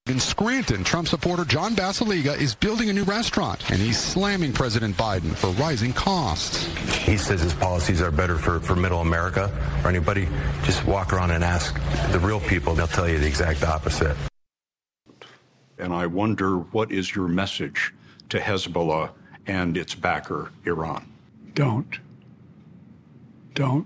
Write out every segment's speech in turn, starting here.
In Scranton, Trump supporter John Basiliga is building a new restaurant, and he's slamming President Biden for rising costs. He says his policies are better for middle America or anybody. Just walk around and ask the real people. They'll tell you the exact opposite. And I wonder, what is your message to Hezbollah and its backer, Iran? Don't. Don't.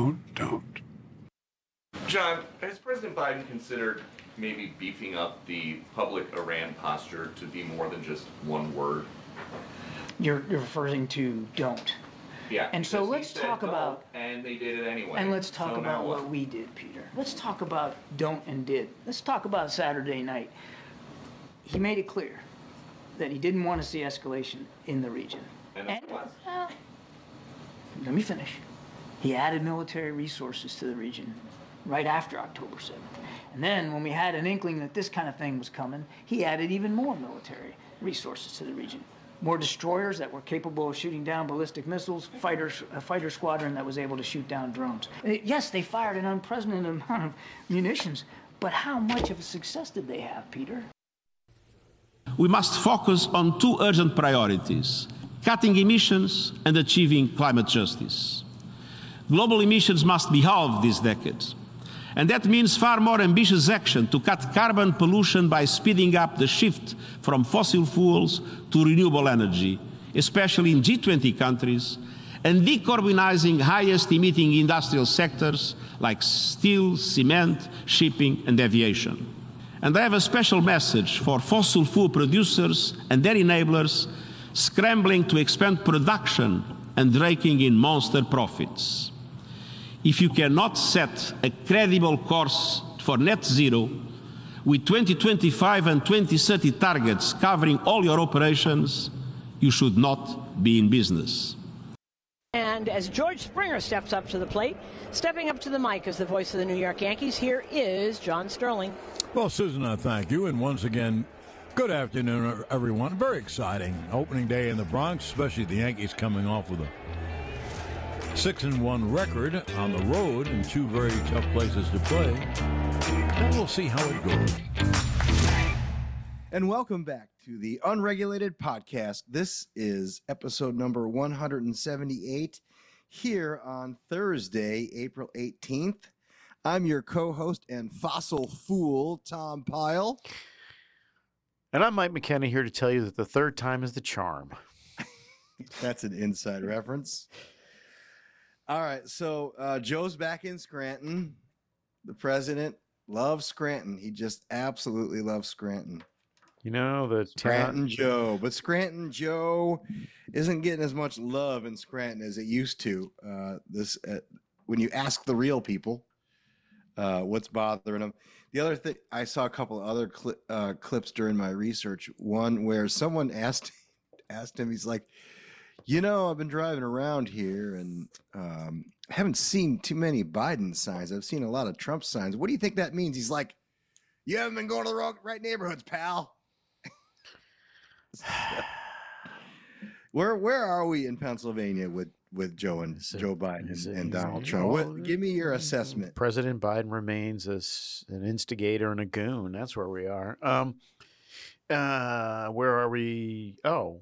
John, has President Biden considered maybe beefing up the public Iran posture to be more than just one word? You're referring to don't. Yeah. And so let's talk about... And they did it anyway. And let's talk about what we did, Peter. Let's talk about don't and did. Let's talk about Saturday night. He made it clear that he didn't want to see escalation in the region. And what? Let me finish. He added military resources to the region right after October 7th. And then when we had an inkling that this kind of thing was coming, he added even more military resources to the region. More destroyers that were capable of shooting down ballistic missiles, a fighter squadron that was able to shoot down drones. Yes, they fired an unprecedented amount of munitions, but how much of a success did they have, Peter? We must focus on two urgent priorities: cutting emissions and achieving climate justice. Global emissions must be halved this decade. And that means far more ambitious action to cut carbon pollution by speeding up the shift from fossil fuels to renewable energy, especially in G20 countries, and decarbonizing highest emitting industrial sectors like steel, cement, shipping, and aviation. And I have a special message for fossil fuel producers and their enablers scrambling to expand production and raking in monster profits. If you cannot set a credible course for net zero with 2025 and 2030 targets covering all your operations, you should not be in business. And as George Springer steps up to the plate, stepping up to the mic as the voice of the New York Yankees, here is John Sterling. Well, Susan, I thank you. And once again, good afternoon, everyone. Very exciting opening day in the Bronx, especially the Yankees coming off with a 6-1 record on the road in two very tough places to play. And we'll see how it goes. And welcome back to the Unregulated Podcast. This is episode number 178 here on Thursday, April 18th. I'm your co-host and fossil fool, Tom Pyle. And I'm Mike McKenna, here to tell you that the third time is the charm. That's an inside reference. All right, so Joe's back in Scranton. The president loves Scranton. He just absolutely loves Scranton. You know, the Scranton Joe. But Scranton Joe isn't getting as much love in Scranton as it used to. When you ask the real people what's bothering them. The other thing, I saw a couple of other clips during my research. One where someone asked him, he's like, you know, I've been driving around here and haven't seen too many Biden signs. I've seen a lot of Trump signs. What do you think that means? He's like, you haven't been going to the right neighborhoods, pal. Where are we in Pennsylvania with Joe Biden and Donald Trump? Give me your assessment. President Biden remains as an instigator and a goon. That's where we are. Where are we?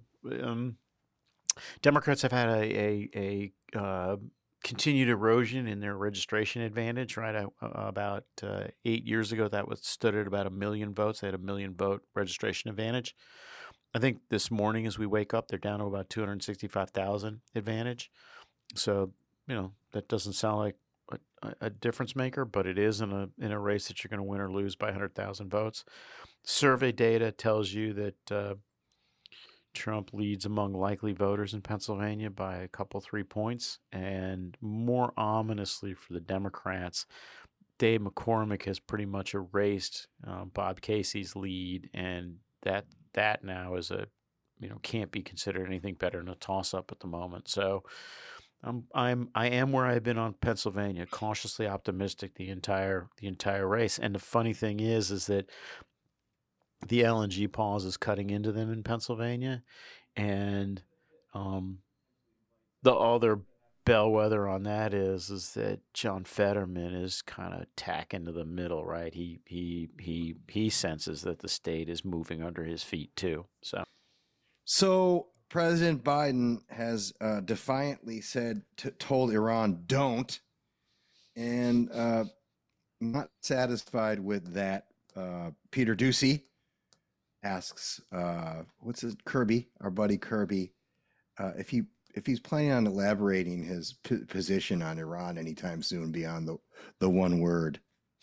Democrats have had a continued erosion in their registration advantage. Right, about 8 years ago, that stood at about 1 million votes. They had 1 million vote registration advantage. I think this morning, as we wake up, they're down to about 265,000 advantage. So, you know, that doesn't sound like a difference maker, but it is in a race that you're going to win or lose by 100,000 votes. Survey data tells you that Trump leads among likely voters in Pennsylvania by a couple, 3 points. And more ominously for the Democrats, Dave McCormick has pretty much erased Bob Casey's lead, and that now is can't be considered anything better than a toss-up at the moment. So I am where I've been on Pennsylvania, cautiously optimistic the entire race. And the funny thing is that the LNG pause is cutting into them in Pennsylvania, and the other bellwether on that is that John Fetterman is kind of tacking to the middle, right? He senses that the state is moving under his feet too. So President Biden has defiantly told Iran, don't, and not satisfied with that. Peter Doocy asks, what's his Kirby, our buddy Kirby, if he's planning on elaborating his position on Iran anytime soon beyond the one word.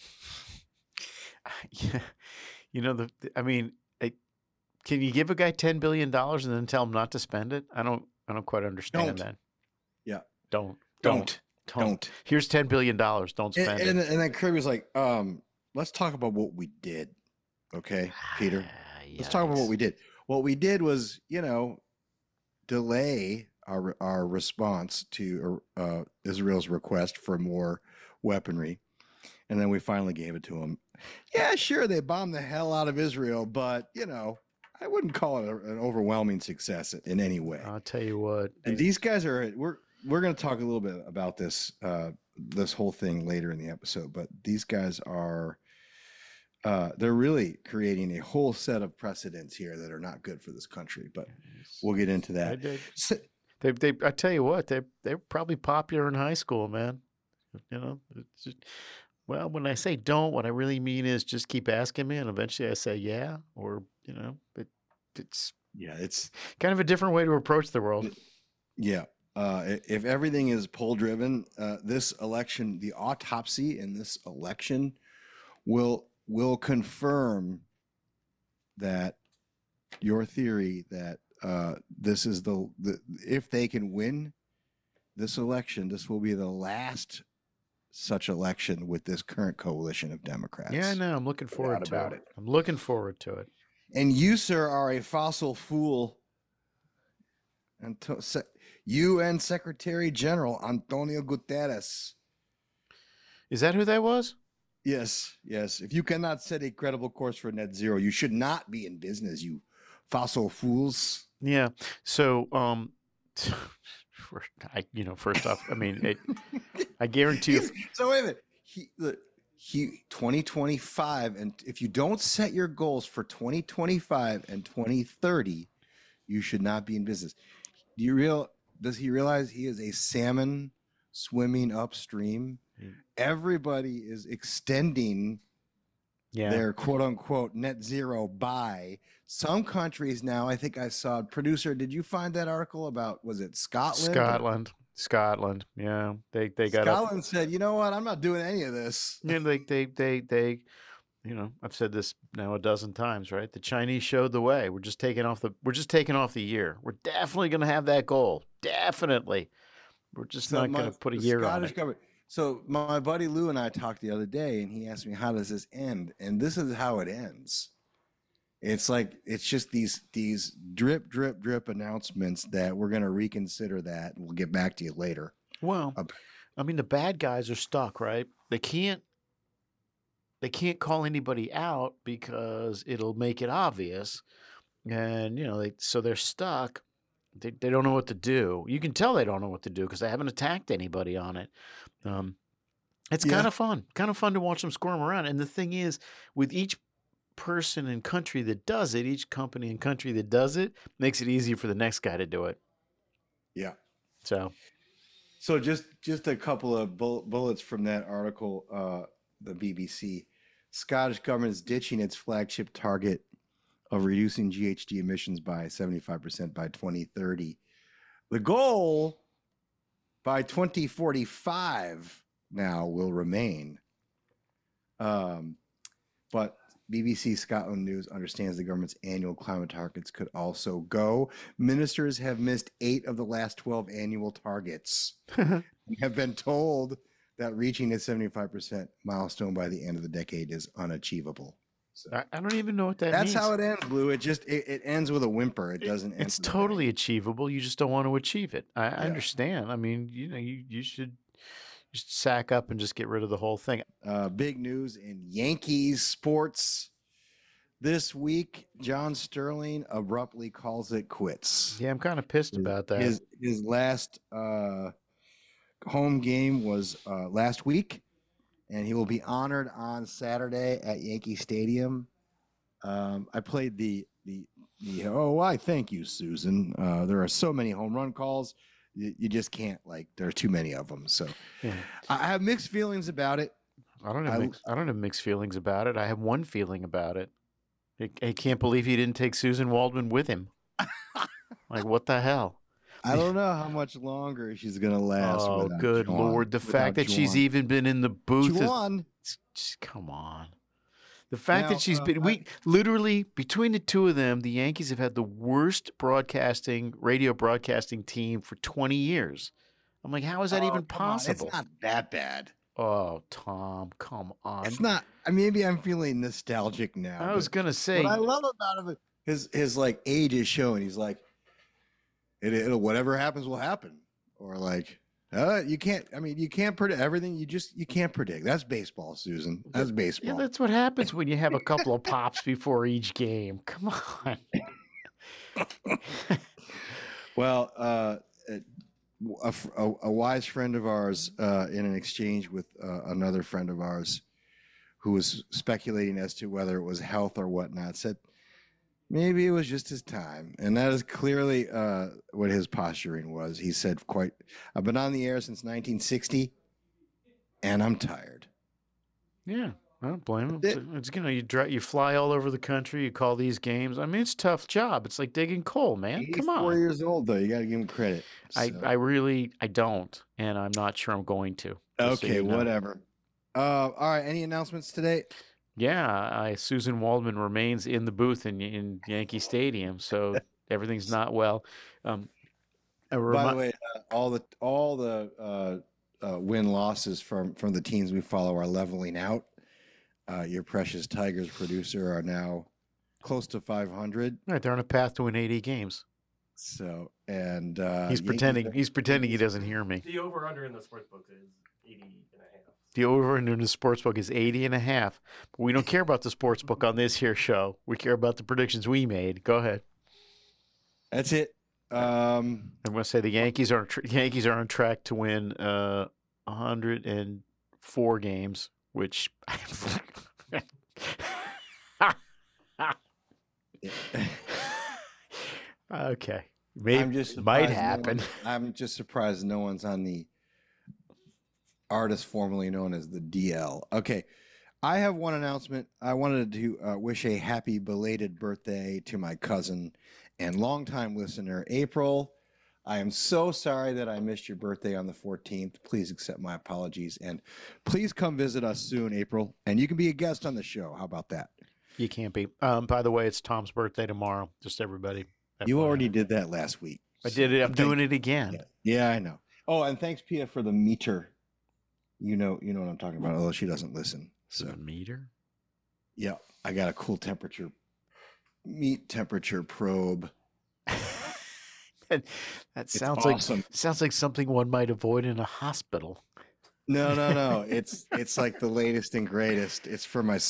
Yeah, can you give a guy $10 billion and then tell him not to spend it? I don't quite understand that. Yeah. Don't. Here's $10 billion. Don't spend it. And then Kirby was like, let's talk about what we did. Okay, Peter. Let's talk about what we did. What we did was, delay our response to Israel's request for more weaponry. And then we finally gave it to them. Yeah, sure, they bombed the hell out of Israel, but, I wouldn't call it an overwhelming success in any way. I'll tell you what. And these guys we're going to talk a little bit about this whole thing later in the episode, but these guys are they're really creating a whole set of precedents here that are not good for this country, but we'll get into that. I tell you what, they're probably popular in high school, man. Well, when I say don't, what I really mean is just keep asking me, and eventually I say yeah, or it's kind of a different way to approach the world. Yeah. If everything is poll driven, this election, the autopsy in this election will confirm that your theory that this is if they can win this election, this will be the last such election with this current coalition of Democrats. Yeah, I know. I'm looking forward to it. I'm looking forward to it. And you, sir, are a fossil fool. And UN Secretary General Antonio Guterres. Is that who that was? Yes. If you cannot set a credible course for net zero, you should not be in business, you fossil fools. Yeah. So, first off, I guarantee you. So wait a minute. He 2025, and if you don't set your goals for 2025 and 2030, you should not be in business. Does he realize he is a salmon swimming upstream? Everybody is extending their quote unquote net zero by some countries now. I think I saw producer. Did you find that article about, was it Scotland? Scotland. Yeah. They got Scotland said, you know what? I'm not doing any of this. Yeah. They I've said this now a dozen times, right? The Chinese showed the way. We're just taking off the year. We're definitely going to have that goal. Definitely. We're just not going to put a year on it. Government. So my buddy Lou and I talked the other day, and he asked me, how does this end? And this is how it ends. It's like, it's just these drip announcements that we're going to reconsider that, and we'll get back to you later. Well, the bad guys are stuck, right? They can't call anybody out because it'll make it obvious. And, so they're stuck. They don't know what to do. You can tell they don't know what to do because they haven't attacked anybody on it. It's kind of fun to watch them squirm around. And the thing is, with each person and country that does it, each company and country that does it, makes it easier for the next guy to do it. Yeah. So just a couple of bullets from that article, the BBC. Scottish government is ditching its flagship target of reducing GHG emissions by 75% by 2030. The goal by 2045 now will remain. But BBC Scotland News understands the government's annual climate targets could also go. Ministers have missed 8 of the last 12 annual targets and have been told that reaching a 75% milestone by the end of the decade is unachievable. So I don't even know what that means. That's how it ends, Blue. It ends with a whimper. It doesn't end. It's totally achievable. You just don't want to achieve it. I understand. I mean, you should just sack up and just get rid of the whole thing. Big news in Yankees sports this week. John Sterling abruptly calls it quits. Yeah, I'm kind of pissed about that. His last home game was last week, and he will be honored on Saturday at Yankee Stadium. I played the why thank you, Susan. There are so many home run calls, you just can't, like, there are too many of them. So Yeah. I have mixed feelings about it. I don't have mixed feelings about it. I have one feeling about it. I can't believe he didn't take Susan Waldman with him. Like, what the hell? I don't know how much longer she's gonna last. Oh, good Juan, Lord! The fact that she's Juwan. even been in the booth Juwan. just come on. The fact Now, that she's been, we literally, between the two of them, the Yankees have had the worst radio broadcasting team for 20 years. I'm like, how is that even come on, possible? It's not that bad. Oh, Tom, come on. It's not. Maybe I'm feeling nostalgic now. I was gonna say, what I love about him, his like age is showing. He's like, it'll whatever happens will happen, or like, you can't. I mean, you can't predict everything. You can't predict. That's baseball, Susan. That's baseball. yeah, that's what happens when you have a couple of pops before each game. Come on. Well, a wise friend of ours, in an exchange with another friend of ours, who was speculating as to whether it was health or whatnot, said maybe it was just his time, and that is clearly what his posturing was. He said, "I've been on the air since 1960, and I'm tired." Yeah, I don't blame him. It's you fly all over the country. You call these games. I mean, it's a tough job. It's like digging coal, man. Come on. 4 years old though. You got to give him credit. I don't, and I'm not sure I'm going to. Okay, whatever. All right. Any announcements today? Yeah, Susan Waldman remains in the booth in Yankee Stadium, so everything's not well. By the way, all the win losses from the teams we follow are leveling out. Your precious Tigers producer are now close to 500. Right, they're on a path to win 80 games. So, and he's pretending he doesn't hear me. The over/under in the sportsbook is 80.5. The over/under in the sportsbook is 80.5. But we don't care about the sportsbook on this here show. We care about the predictions we made. Go ahead. That's it. I'm going to say the Yankees are on track to win 104 games, which okay, maybe might happen. I'm just surprised no one's on the artist formerly known as the DL. Okay, I have one announcement. I wanted to wish a happy belated birthday to my cousin and longtime listener, April. I am so sorry that I missed your birthday on the 14th. Please accept my apologies. And please come visit us soon, April. And you can be a guest on the show. How about that? You can't be. By the way, it's Tom's birthday tomorrow. Just everybody. You already did that last week. I did it. I'm doing it again. Yeah, I know. Oh, and thanks, Pia, for the meter. You know what I'm talking about, although she doesn't listen. So the meter? Yeah, I got a cool meat temperature probe. That sounds awesome. Sounds like something one might avoid in a hospital. No. It's like the latest and greatest. It's for my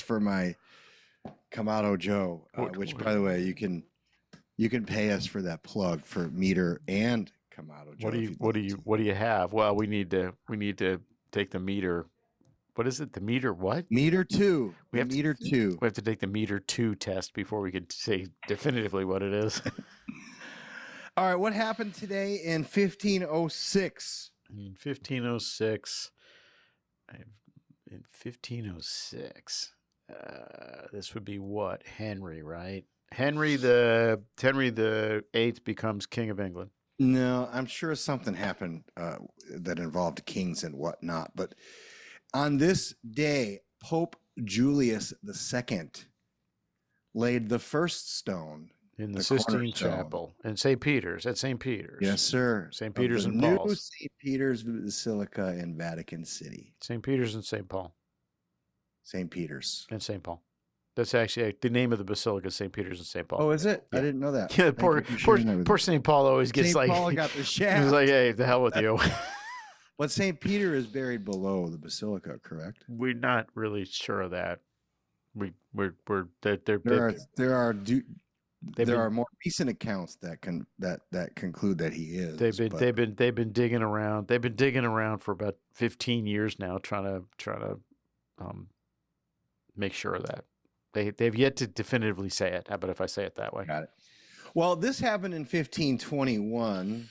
Kamado Joe, which, by the way, you can pay us for that plug for meter and Kamado Joe. What do you have? Well, we need to take the meter. What is it? The meter what? Meter 2. We have to take the meter 2 test before we could say definitively what it is. All right, what happened today in 1506? In 1506, this would be what? Henry, right? Henry the Eighth becomes king of England. No, I'm sure something happened that involved kings and whatnot. But on this day, Pope Julius II laid the first stone in the Sistine Chapel in St. Peter's, at St. Peter's. Yes, sir. St. Peter's and New Paul's. St. Peter's Basilica in Vatican City. St. Peter's and St. Paul. St. Peter's. And St. Paul. That's actually the name of the basilica, St. Peter's and St. Paul. Oh, is it? Yeah. I didn't know that. Yeah, poor St. Paul always gets St. Paul got the shaft. He's like, hey, the hell with you. But St. Peter is buried below the basilica, correct? We're not really sure of that. There There are more recent accounts that conclude that he is. They've been digging around. They've been digging around for about 15 years now, trying to make sure of that. They've yet to definitively say it. How about if I say it that way? Got it. Well, this happened in 1521.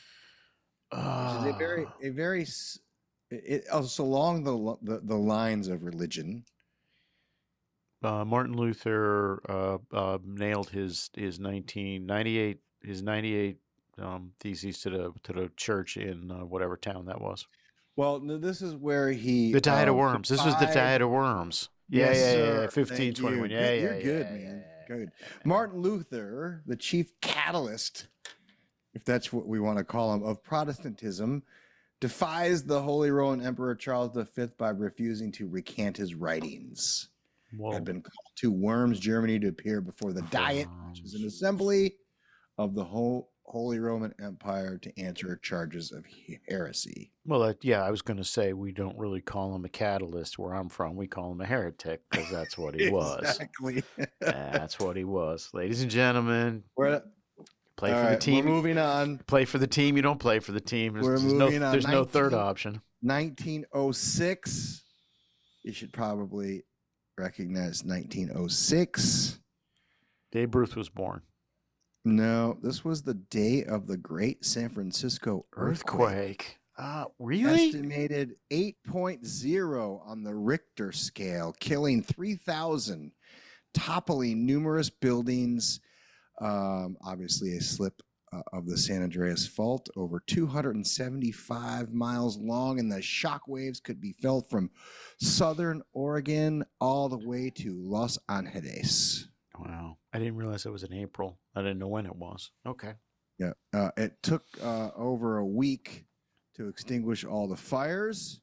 It's along the lines of religion. Martin Luther nailed his 1998 theses to the church in whatever town that was. Well, this is where he the Diet of Worms. This was the Diet of Worms. Yeah, 1521. Yeah, you're good, man. Good. Martin Luther, the chief catalyst, if that's what we want to call him, of Protestantism, defies the Holy Roman Emperor Charles V by refusing to recant his writings. Whoa. Had been called to Worms, Germany, to appear before the Diet, which is an assembly of the Holy Roman Empire, to answer charges of heresy. Well, I was going to say we don't really call him a catalyst where I'm from. We call him a heretic because that's what he was. Exactly. That's what he was. Ladies and gentlemen, play for the right, team. We're moving on. Play for the team. You don't play for the team. There's no third option. 1906. You should probably recognize 1906. Babe Ruth was born. No, this was the day of the Great San Francisco earthquake. Really? Estimated 8.0 on the Richter scale, killing 3,000, toppling numerous buildings. Obviously, a slip of the San Andreas Fault, over 275 miles long, and the shock waves could be felt from southern Oregon all the way to Los Angeles. Wow. I didn't realize it was in April. I didn't know when it was. Okay. Yeah. It took over a week to extinguish all the fires,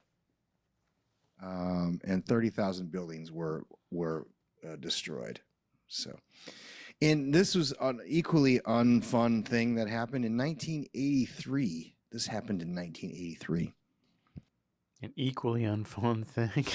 and 30,000 buildings were destroyed. So, and this was an equally unfun thing that happened in 1983. This happened in 1983. An equally unfun thing.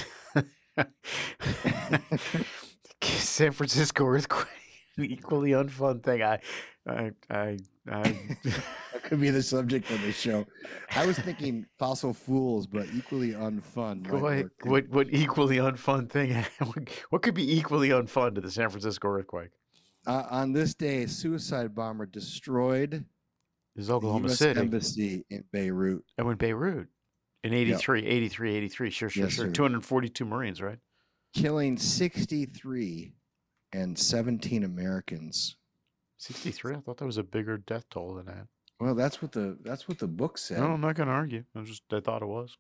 San Francisco earthquake. An equally unfun thing. That could be the subject of the show. I was thinking fossil fools, but equally unfun. What equally unfun thing? What could be equally unfun to the San Francisco earthquake? On this day, a suicide bomber destroyed the Oklahoma US City embassy in Beirut. Oh, in Beirut. In 83. Sure. Yes, sir. 242 Marines, right? Killing 63 and 17 Americans. 63? I thought that was a bigger death toll than that. Well, that's what the book said. No, I'm not going to argue. I thought it was.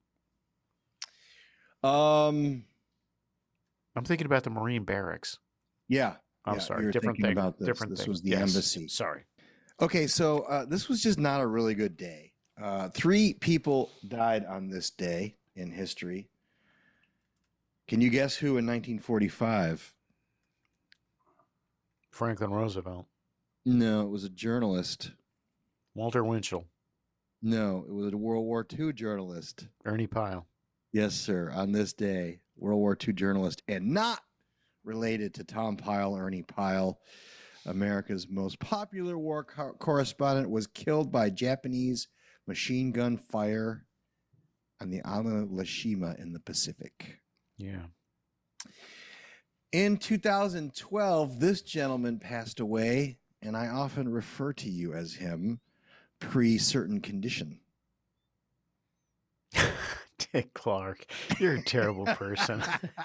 I'm thinking about the Marine barracks. Yeah. I'm sorry. Different thing. About this. Different this thing. was the embassy. Sorry. Okay, so this was just not a really good day. 3 people died on this day in history. Can you guess who in 1945? Franklin Roosevelt. No, it was a journalist. Walter Winchell. No, it was a World War II journalist. Ernie Pyle. Yes, sir. On this day, World War II journalist, and not related to Tom Pyle, Ernie Pyle, America's most popular war correspondent, was killed by Japanese machine gun fire on the island of Lashima in the Pacific. Yeah. In 2012, this gentleman passed away, and I often refer to you as him pre-certain condition. Dick Clark, you're a terrible person.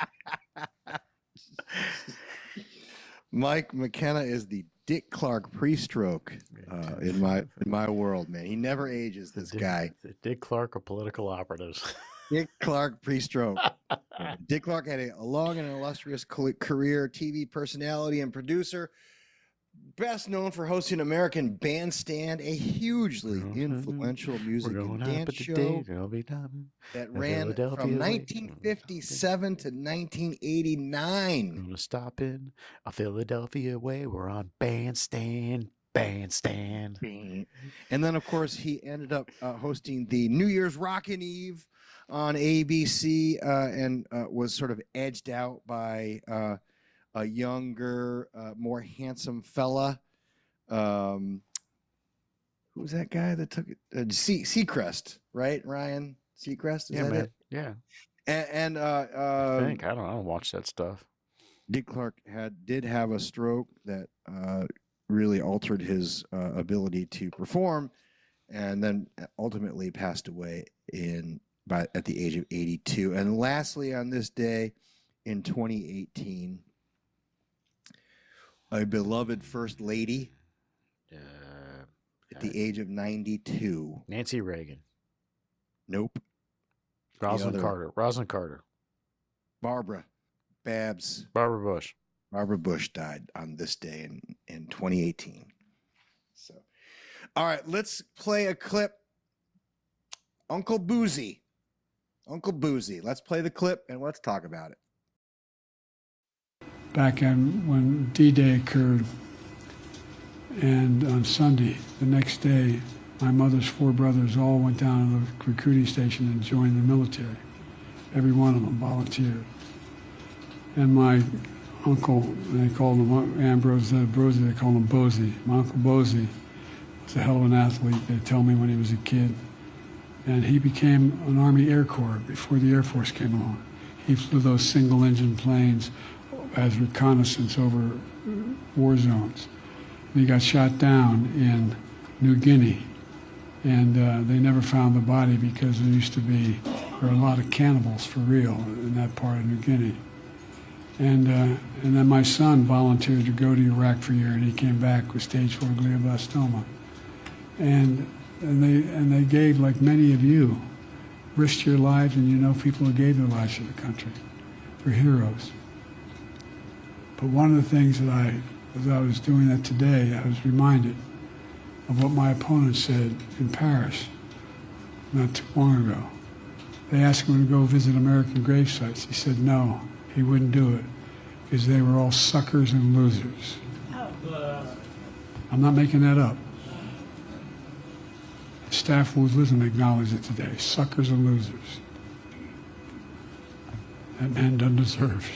Mike McKenna is the Dick Clark pre-stroke in my world, man. He never ages, this guy. The Dick Clark of political operatives. Dick Clark pre-stroke. Dick Clark had a long and illustrious career, TV personality and producer, best known for hosting American Bandstand, a hugely influential music and dance show that ran from 1957 to 1989. I'm gonna stop in a Philadelphia way. We're on Bandstand. And then, of course, he ended up hosting the New Year's Rockin' Eve on ABC and was sort of edged out by a younger, more handsome fella Who was that guy that took it? Seacrest, right? Ryan Seacrest, is that man. it? Yeah. And I think I don't watch that stuff. Dick Clark did have a stroke that really altered his ability to perform, and then ultimately passed away at the age of 82. And lastly, on this day in 2018, a beloved First Lady at the age of 92. Nancy Reagan. Nope. Rosalind Carter. Barbara Bush. Barbara Bush died on this day in 2018. So, all right, let's play a clip. Uncle Boozy. Let's play the clip and let's talk about it. Back when D-Day occurred, and on Sunday, the next day, my mother's 4 brothers all went down to the recruiting station and joined the military. Every one of them volunteered. And my uncle, they called him Ambrose Brosey, they called him Bosey. My Uncle Bosey was a hell of an athlete, they tell me, when he was a kid. And he became an Army Air Corps before the Air Force came along. He flew those single-engine planes as reconnaissance over war zones. And he got shot down in New Guinea, and they never found the body because there were a lot of cannibals for real in that part of New Guinea. And then my son volunteered to go to Iraq for a year, and he came back with stage 4 glioblastoma. And they gave, like many of you, risked your lives, and you know people who gave their lives to the country. They're heroes. But one of the things that as I was doing that today, I was reminded of what my opponent said in Paris not too long ago. They asked him to go visit American grave sites. He said no, he wouldn't do it because they were all suckers and losers. I'm not making that up. The staff who was listening acknowledged it today. Suckers and losers. That man doesn't deserve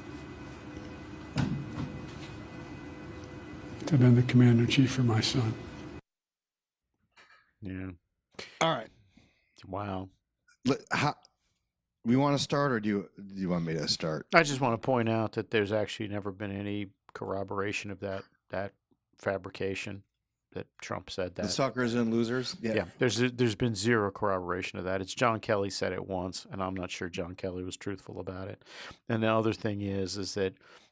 to have been the commander-in-chief for my son. Yeah. All right. Wow. We want to start, or do you want me to start? I just want to point out that there's actually never been any corroboration of that fabrication that Trump said that. The suckers and losers? Yeah. There's been zero corroboration of that. It's John Kelly said it once, and I'm not sure John Kelly was truthful about it. And the other thing is that,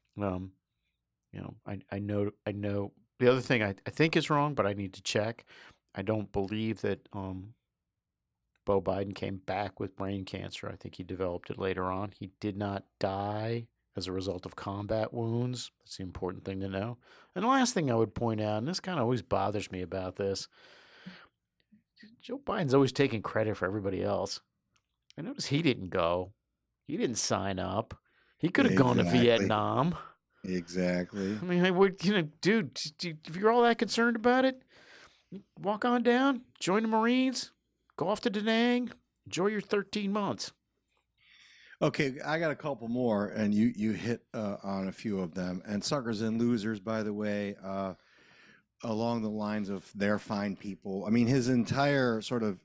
I know the other thing I think is wrong, but I need to check. I don't believe that Beau Biden came back with brain cancer. I think he developed it later on. He did not die as a result of combat wounds. That's the important thing to know. And the last thing I would point out, and this kind of always bothers me about this, Joe Biden's always taking credit for everybody else. I notice he didn't go. He didn't sign up. He could have gone to Vietnam. Exactly. I mean, dude, if you're all that concerned about it, walk on down, join the Marines, go off to Da Nang, enjoy your 13 months. Okay, I got a couple more, and you hit on a few of them. And suckers and losers, by the way, along the lines of they're fine people. I mean, his entire sort of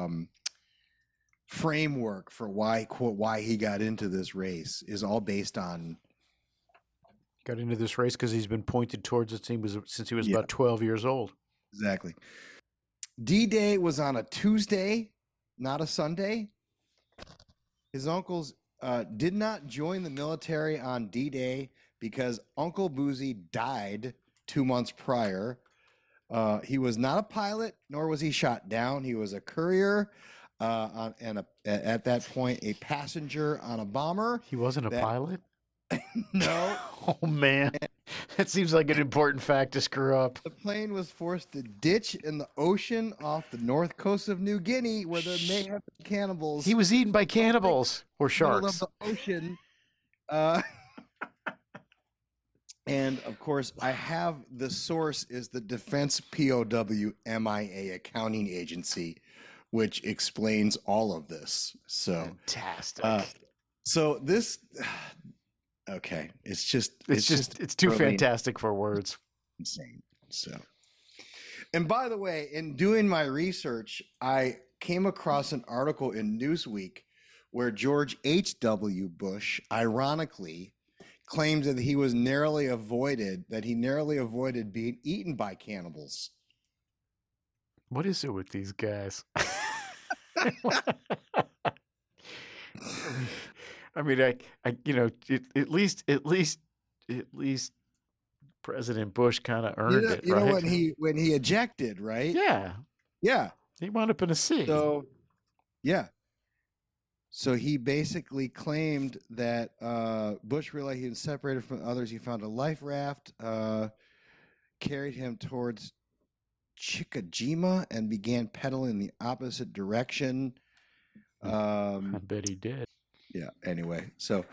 framework for why he got into this race is all based on. Got into this race because he's been pointed towards it since he was about 12 years old. Exactly. D-Day was on a Tuesday, not a Sunday. His uncles did not join the military on D-Day because Uncle Boozy died 2 months prior. He was not a pilot, nor was he shot down. He was a courier, and at that point, a passenger on a bomber. He wasn't a pilot? No. Oh, man. That seems like an important fact to screw up. The plane was forced to ditch in the ocean off the north coast of New Guinea, where there may have been cannibals. He was eaten by cannibals or sharks. Middle of the ocean. And, of course, I have the source is the Defense POW MIA accounting agency, which explains all of this. So fantastic. So this... Okay, it's too fantastic for words. Insane. So, And by the way, in doing my research, I came across an article in Newsweek where George H.W. Bush, ironically, claims that he narrowly avoided being eaten by cannibals. What is it with these guys? I mean, at least President Bush kind of earned it, you right? know when he ejected, right? Yeah. He wound up in a sea. So, yeah. So he basically claimed that Bush realized he was separated from others. He found a life raft, carried him towards Chickajima, and began pedaling the opposite direction. I bet he did. Yeah. Anyway, so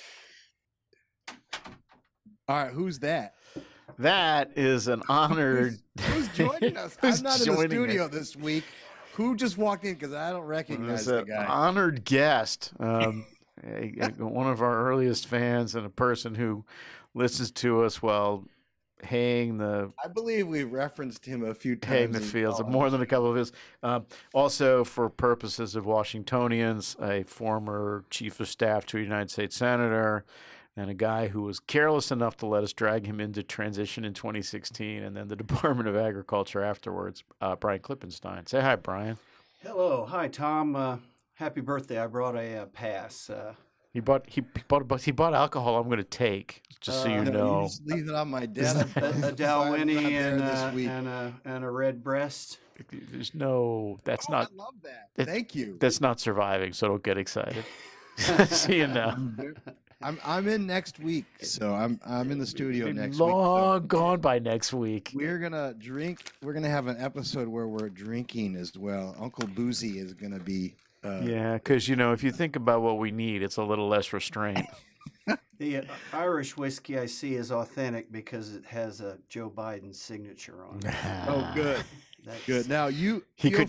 all right, who's that? That is an honored. Who's joining us? I'm not in the studio this week. Who just walked in? Because I don't recognize the guy. Honored guest, one of our earliest fans, and a person who listens to us while haying the. I believe we referenced him a few times. Haying the fields, more than a couple of his. Also, for purposes of Washingtonians, a former chief of staff to a United States senator, and a guy who was careless enough to let us drag him into transition in 2016, and then the Department of Agriculture afterwards. Brian Klippenstein. Say hi, Brian. Hello, hi Tom. Happy birthday! I brought a pass. He bought alcohol. I'm going to take, just so you know. You just leave it on my desk. a Dalwhinnie and a red breast. There's no. That's not. I love that. Thank you. That's not surviving, so don't get excited. See you now. I'm in next week, so I'm in the studio next week. Long gone by next week. We're gonna drink. We're gonna have an episode where we're drinking as well. Uncle Boozy is gonna be. Yeah, because if you think about what we need, it's a little less restraint. The Irish whiskey I see is authentic because it has a Joe Biden signature on it. Oh, good. Good. Now feel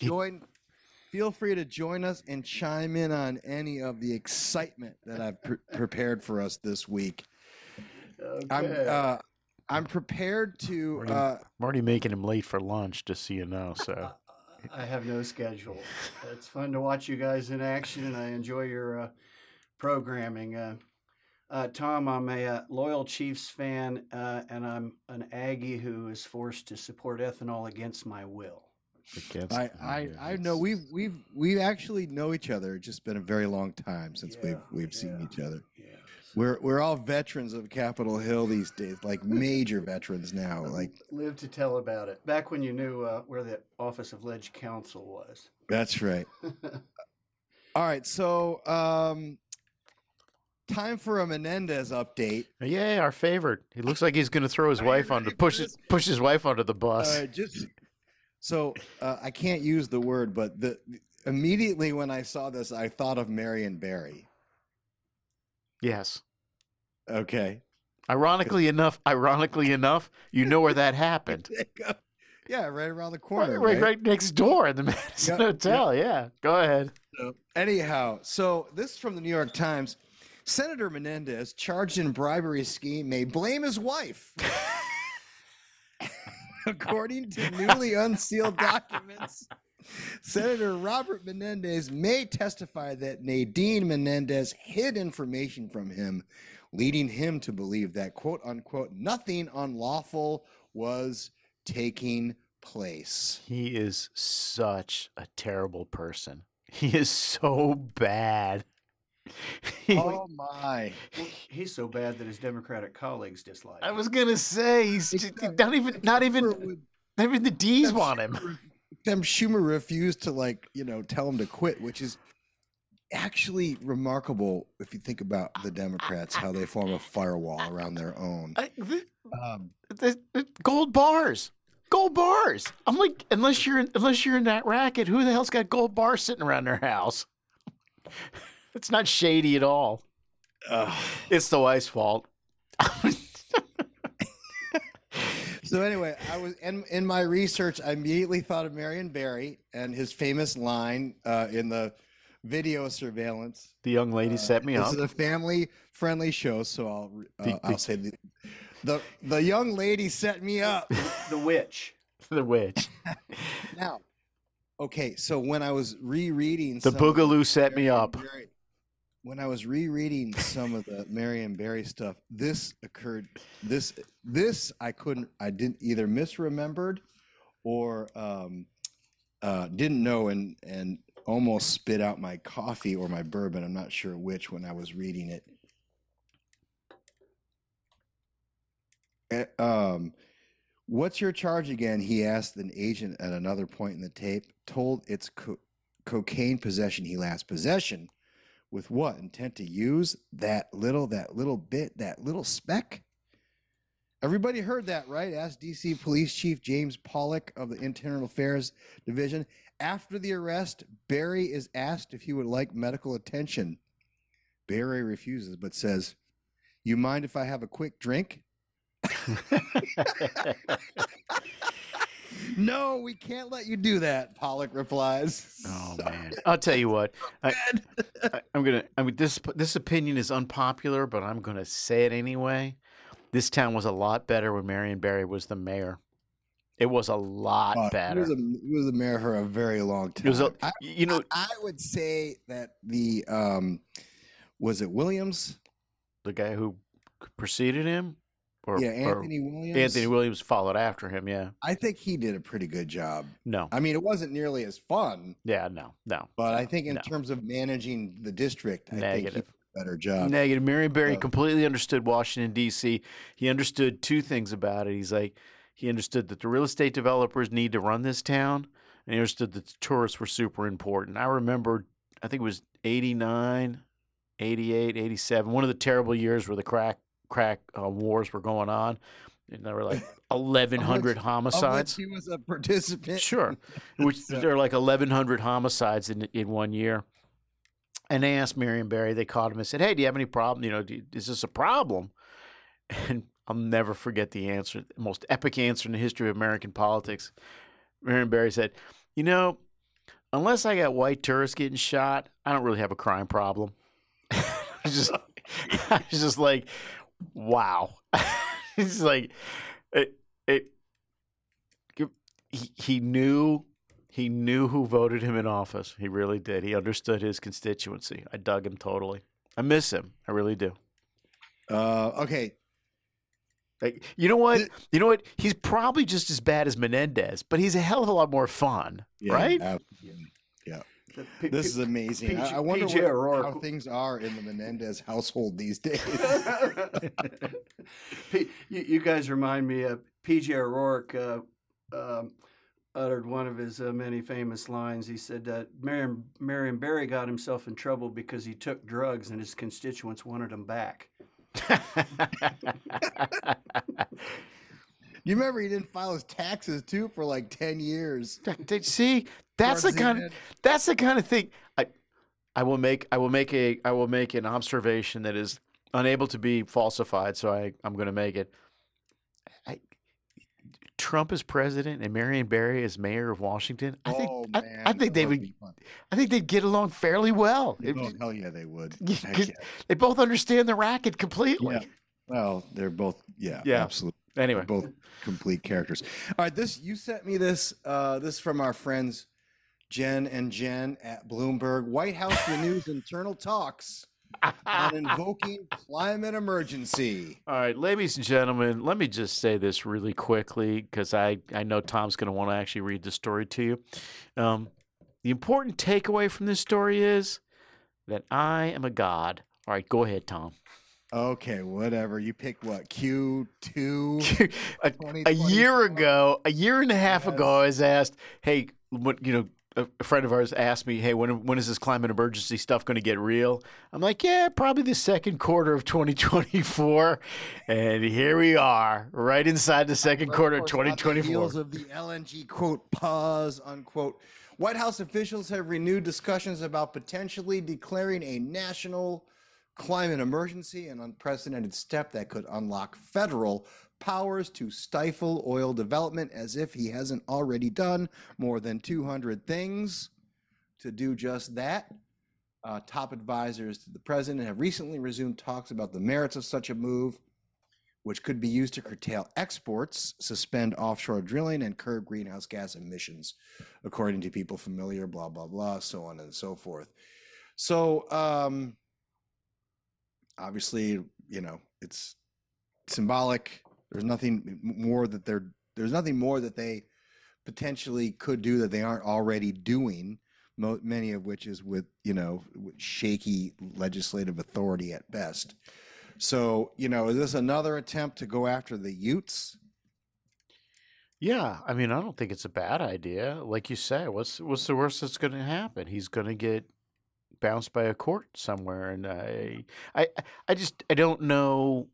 free to join us and chime in on any of the excitement that I've prepared for us this week. Okay. I'm prepared to. I'm already making him late for lunch, just so you know. So I have no schedule. It's fun to watch you guys in action, and I enjoy your programming. Tom, I'm a loyal Chiefs fan, and I'm an Aggie who is forced to support ethanol against my will. I know we actually know each other. It's just been a very long time since we've seen each other. Yeah. We're all veterans of Capitol Hill these days, like major veterans now. Like live to tell about it. Back when you knew where the Office of Ledge Counsel was. That's right. All right, so time for a Menendez update. Yeah, our favorite. He looks like he's going to throw his wife push his wife onto the bus. So I can't use the word, but immediately when I saw this, I thought of Marion Barry. Yes. Okay. Ironically enough, you know where that happened. Yeah, right around the corner. Right next door in the Madison Hotel. Yeah. Go ahead. Anyhow, so this is from the New York Times. Senator Menendez, charged in bribery scheme, may blame his wife. According to newly unsealed documents, Senator Robert Menendez may testify that Nadine Menendez hid information from him, leading him to believe that, quote unquote, nothing unlawful was taking place. He is such a terrible person. He is so bad. Oh my! He's so bad that his Democratic colleagues dislike him. I was gonna say he's not even the D's want him. Schumer refused to tell him to quit, which is actually remarkable if you think about the Democrats, how they form a firewall around their own. Gold bars. I'm like, unless you're in that racket, who the hell's got gold bars sitting around their house? It's not shady at all. It's the wife's fault. So anyway, I was in my research. I immediately thought of Marion Barry and his famous line in the video surveillance. The young lady set me up. This is a family-friendly show, so I'll say the young lady set me up. The witch. The witch. Now, okay, so when I was rereading The Boogaloo set me up. When I was rereading some of the Marion Barry stuff, this occurred. This I didn't either misremembered or didn't know and almost spit out my coffee or my bourbon. I'm not sure which when I was reading it. What's your charge again? He asked an agent at another point in the tape. Told it's cocaine possession. He last possession. With what intent to use that little speck? Everybody heard that, right? Asked DC Police Chief James Pollock of the Internal Affairs Division. After the arrest, Barry is asked if he would like medical attention. Barry refuses, but says, "You mind if I have a quick drink?" "No, we can't let you do that," Pollock replies. Oh man, I'll tell you what. This opinion is unpopular, but I'm gonna say it anyway. This town was a lot better when Marion Barry was the mayor. It was a lot better. He was the mayor for a very long time. I would say that the was it Williams, the guy who preceded him? Anthony Williams. Anthony Williams followed after him, yeah. I think he did a pretty good job. No. I mean, it wasn't nearly as fun. Yeah, no. But I think in terms of managing the district, I think he did a better job. Negative. Marion Barry completely understood Washington, D.C. He understood two things about it. He understood that the real estate developers need to run this town, and he understood that the tourists were super important. I remember, I think it was 89, 88, 87, one of the terrible years where the crack wars were going on, and there were like 1,100 homicides. Of which he was a participant. Sure, there were like 1,100 homicides in 1 year. And they asked Marion Barry. They called him and said, "Hey, do you have any problem? Is this a problem?" And I'll never forget the answer, the most epic answer in the history of American politics. Marion Barry said, "Unless I got white tourists getting shot, I don't really have a crime problem." I was just like, wow. It's like he knew who voted him in office. He really did. He understood his constituency. I dug him totally. I miss him. I really do. Okay. Like, you know what? He's probably just as bad as Menendez, but he's a hell of a lot more fun, right? Absolutely. Yeah. This is amazing. I wonder how things are in the Menendez household these days. You guys remind me of P.J. O'Rourke uttered one of his many famous lines. He said that Marion Barry got himself in trouble because he took drugs and his constituents wanted him back. You remember he didn't file his taxes too for like 10 years. See, that's the kind of thing. I will make an observation that is unable to be falsified. So I'm going to make it. Trump is president and Marion Barry is mayor of Washington. I think they'd get along fairly well. Hell yeah, they would. They both understand the racket completely. Yeah. Well, they're both absolutely. Anyway, they're both complete characters. All right, you sent me this. This from our friends Jen and Jen at Bloomberg. White House renews internal talks on invoking climate emergency. All right, ladies and gentlemen, let me just say this really quickly because I know Tom's going to want to actually read the story to you. The important takeaway from this story is that I am a god. All right, go ahead, Tom. Okay, whatever. You picked what? Q2? a year and a half ago, I was asked, hey, a friend of ours asked me, hey, when is this climate emergency stuff going to get real? I'm like, yeah, probably the second quarter of 2024. And here we are, right inside the second quarter of 2024. On the heels of the LNG, quote, pause, unquote. White House officials have renewed discussions about potentially declaring a national climate emergency, an unprecedented step that could unlock federal powers to stifle oil development, as if he hasn't already done more than 200 things to do just that. Top advisors to the president have recently resumed talks about the merits of such a move, which could be used to curtail exports, suspend offshore drilling, and curb greenhouse gas emissions, according to people familiar, blah, blah, blah, so on and so forth. So obviously, it's symbolic. There's nothing more that they potentially could do that they aren't already doing, many of which is with shaky legislative authority at best. So, is this another attempt to go after the Utes? Yeah, I mean, I don't think it's a bad idea. Like you say, what's the worst that's going to happen? He's going to get bounced by a court somewhere, and I don't know.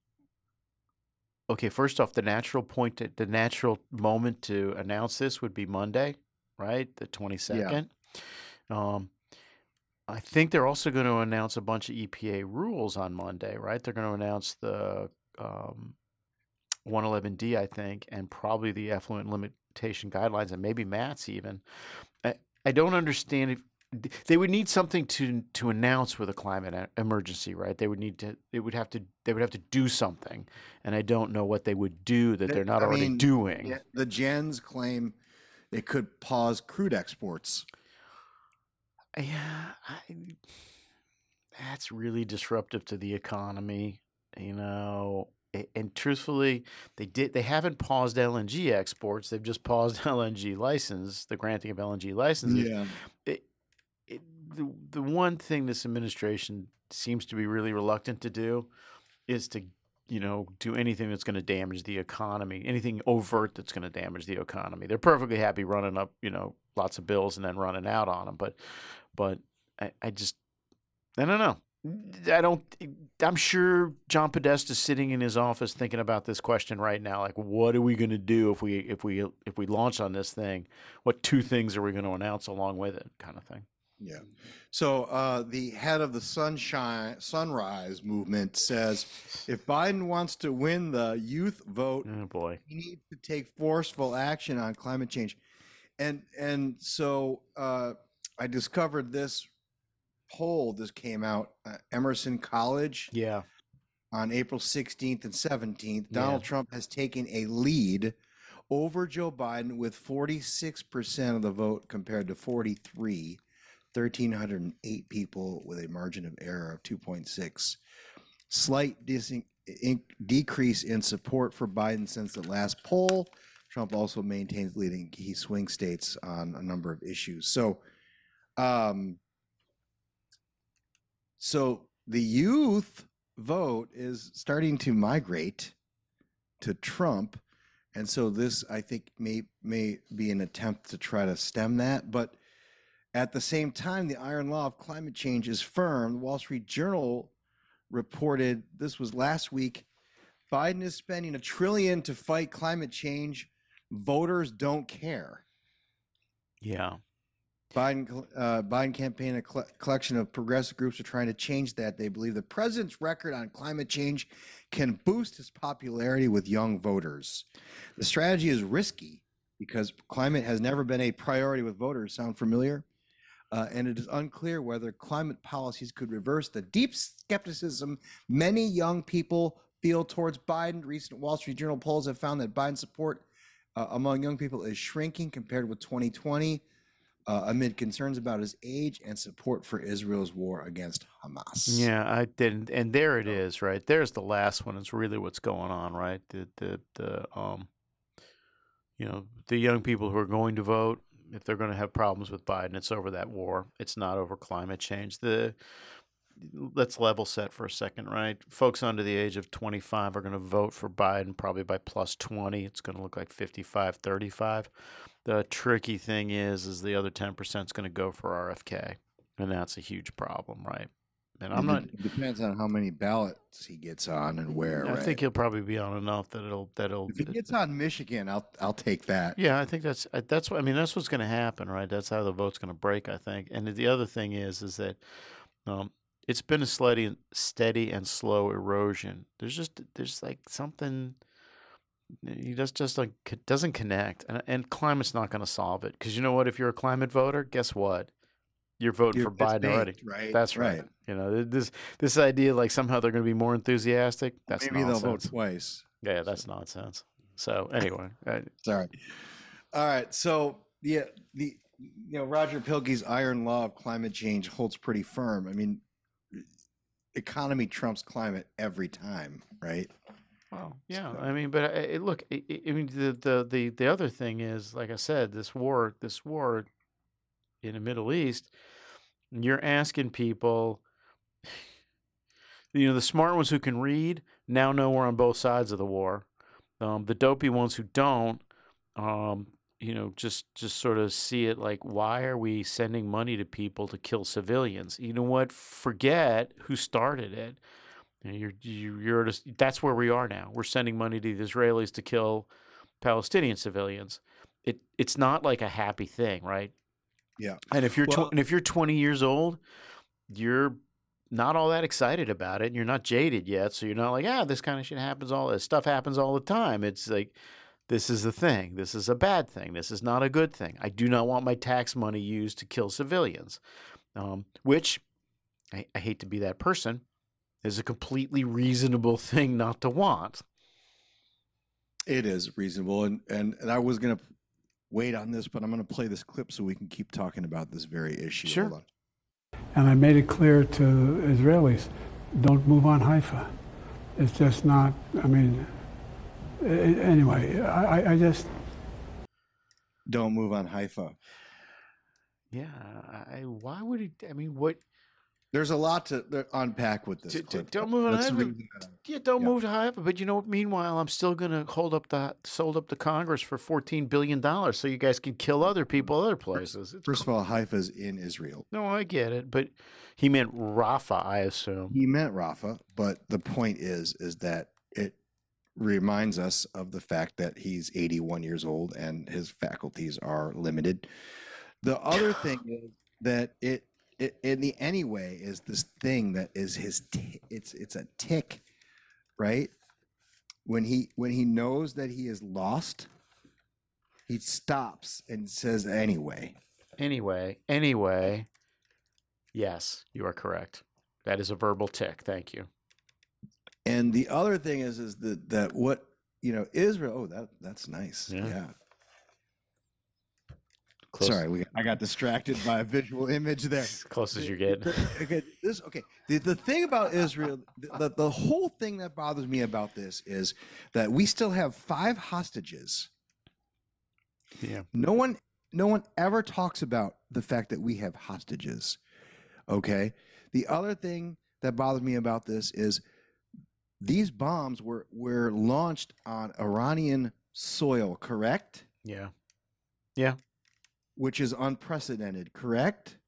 Okay, first off, the natural moment to announce this would be Monday, right? The 22nd. Yeah. I think they're also going to announce a bunch of EPA rules on Monday, right? They're going to announce the 111D, I think, and probably the effluent limitation guidelines, and maybe MATS even. I don't understand if they would need something to announce with a climate emergency, right? They would have to do something, and I don't know what they would do that they're not already doing. Yeah, the gens claim it could pause crude exports. Yeah, that's really disruptive to the economy, And truthfully, they haven't paused LNG exports. They've just paused the granting of LNG licenses. Yeah. The one thing this administration seems to be really reluctant to do is to do anything that's going to damage the economy, anything overt that's going to damage the economy. They're perfectly happy running up lots of bills and then running out on them, but I don't know. I'm sure John Podesta is sitting in his office thinking about this question right now. Like, what are we going to do if we launch on this thing? What two things are we going to announce along with it, kind of thing? Yeah. So the head of the Sunrise movement says, if Biden wants to win the youth vote, he needs to take forceful action on climate change. And so I discovered this poll. This came out Emerson College. Yeah. On April 16th and 17th, Donald Trump has taken a lead over Joe Biden with 46% of the vote compared to 43. 1,308 people with a margin of error of 2.6. Slight decrease in support for Biden since the last poll. Trump also maintains leading key swing states on a number of issues. So, the youth vote is starting to migrate to Trump, and so this, I think, may be an attempt to try to stem that, but at the same time, the iron law of climate change is firm. The Wall Street Journal reported, this was last week, Biden is spending $1 trillion to fight climate change. Voters don't care. Yeah. Biden campaign, a collection of progressive groups are trying to change that. They believe the president's record on climate change can boost his popularity with young voters. The strategy is risky because climate has never been a priority with voters. Sound familiar? And it is unclear whether climate policies could reverse the deep skepticism many young people feel towards Biden. Recent Wall Street Journal polls have found that Biden's support among young people is shrinking compared with 2020, amid concerns about his age and support for Israel's war against Hamas. Yeah, I didn't, and there it is, right? There's the last one. It's really what's going on, right? The young people who are going to vote, if they're going to have problems with Biden, it's over that war. It's not over climate change. Let's level set for a second, right? Folks under the age of 25 are going to vote for Biden probably by plus 20. It's going to look like 55-35. The tricky thing is the other 10% is going to go for RFK, and that's a huge problem, right? And It depends on how many ballots he gets on and where. I think he'll probably be on enough that it'll. If he gets on Michigan, I'll take that. Yeah, I think that's what I mean. That's what's going to happen, right? That's how the vote's going to break, I think. And the other thing is that it's been a steady and slow erosion. There's like something. He just like doesn't connect, and climate's not going to solve it. Because you know what? If you're a climate voter, guess what? you're voting for Biden already. Right? That's right. You know, this idea like somehow they're going to be more enthusiastic. That's Maybe nonsense. they'll vote twice. Yeah, that's nonsense. So anyway, sorry. All right. So yeah, Roger Pielke's iron law of climate change holds pretty firm. I mean, economy trumps climate every time, right? Well, yeah. So. I mean, but look. I mean, the other thing is, like I said, this war in the Middle East. You're asking people, the smart ones who can read now know we're on both sides of the war. The dopey ones who don't, just sort of see it like, why are we sending money to people to kill civilians? You know what? Forget who started it. You're just, that's where we are now. We're sending money to the Israelis to kill Palestinian civilians. It's not like a happy thing, right? Yeah. And if you're 20 years old, you're not all that excited about it, and you're not jaded yet, so you're not like, this kind of shit happens this stuff happens all the time. It's like, this is the thing. This is a bad thing. This is not a good thing. I do not want my tax money used to kill civilians, which I hate to be that person, is a completely reasonable thing not to want. It is reasonable, and I was going to wait on this, but I'm going to play this clip so we can keep talking about this very issue. Sure. Hold on. And I made it clear to Israelis, don't move on Haifa. It's just not, I mean, anyway, I just... Don't move on Haifa. Yeah, why would he, I mean, what... There's a lot to unpack with this clip. Don't move on Haifa. Yeah, don't move to Haifa. But meanwhile, I'm still going to hold up the Congress for $14 billion so you guys can kill other people other places. First of all, Haifa's in Israel. No, I get it. But he meant Rafah, I assume. He meant Rafah. But the point is that it reminds us of the fact that he's 81 years old and his faculties are limited. The other thing is that it in the anyway is this thing that is his it's a tick, right? When he knows that he is lost, he stops and says anyway. Yes, you are correct. That is a verbal tick. Thank you. And the other thing is that what Israel, that's nice. Yeah. Close. Sorry, I got distracted by a visual image there. As close as you get. The thing about Israel, the whole thing that bothers me about this is that we still have 5 hostages. Yeah. No one ever talks about the fact that we have hostages. Okay. The other thing that bothers me about this is these bombs were launched on Iranian soil, correct? Yeah. Yeah. Which is unprecedented, correct?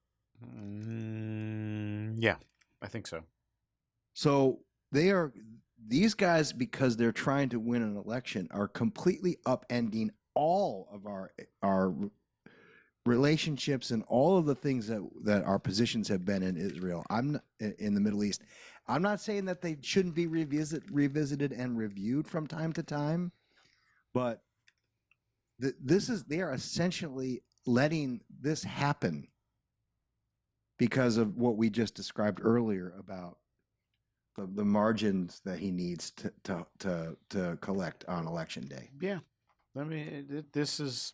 Yeah, I think so. So these guys, because they're trying to win an election, are completely upending all of our relationships and all of the things that our positions have been in Israel. I'm in the Middle East. I'm not saying that they shouldn't be revisited and reviewed from time to time, but they are essentially letting this happen because of what we just described earlier about the margins that he needs to collect on election day. Yeah, I mean, this is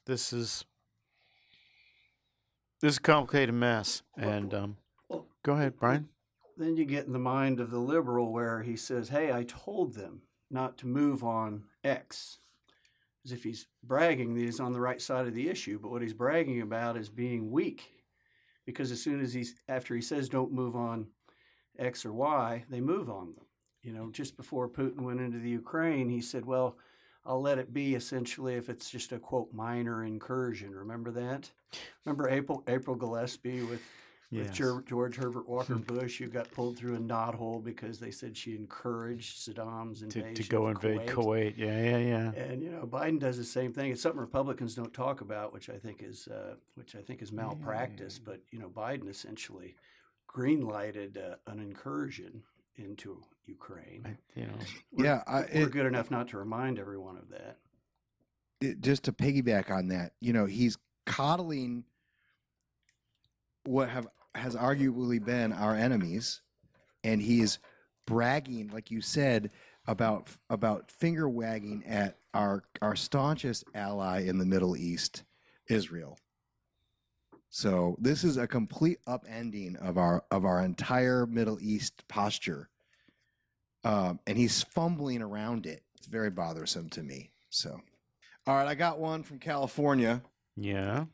a complicated mess. And go ahead, Brian. Then you get in the mind of the liberal where he says, "Hey, I told them not to move on X." As if he's bragging that he's on the right side of the issue, but what he's bragging about is being weak, because as soon as after he says don't move on X or Y, they move on them. Just before Putin went into the Ukraine, he said, "Well, I'll let it be essentially if it's just a quote minor incursion." Remember that? Remember April Gillespie with George Herbert Walker Bush, who got pulled through a knothole because they said she encouraged Saddam's invasion to go invade Kuwait. Yeah. And Biden does the same thing. It's something Republicans don't talk about, which I think is malpractice. But Biden essentially green-lighted an incursion into Ukraine. We're good enough not to remind everyone of that. Just to piggyback on that, he's coddling what have has arguably been our enemies, and he is bragging, like you said, about finger wagging at our staunchest ally in the Middle East, Israel. So this is a complete upending of our entire Middle East posture, and he's fumbling around it. It's very bothersome to me. So, all right, I got one from California. Yeah.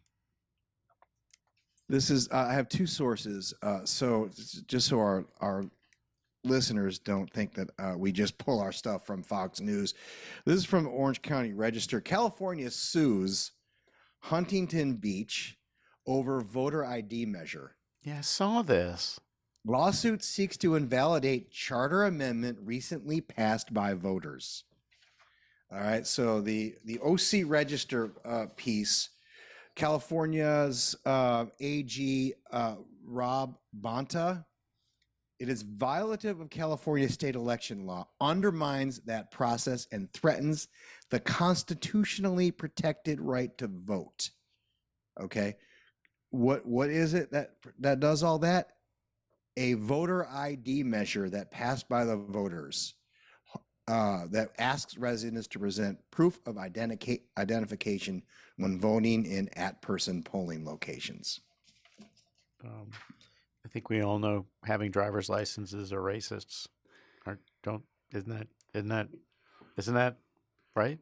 This is I have two sources. So just so our listeners don't think that we just pull our stuff from Fox News. This is from Orange County Register. California sues Huntington Beach over voter ID measure. Yeah, I saw this. Lawsuit seeks to invalidate charter amendment recently passed by voters. All right, so the OC Register piece, California's AG Rob Bonta, it is violative of California state election law, undermines that process, and threatens the constitutionally protected right to vote. Okay, what is it that does all that? A voter ID measure that passed by the voters that asks residents to present proof of identification when voting in at-person polling locations. I think we all know having driver's licenses are racists. Isn't that right?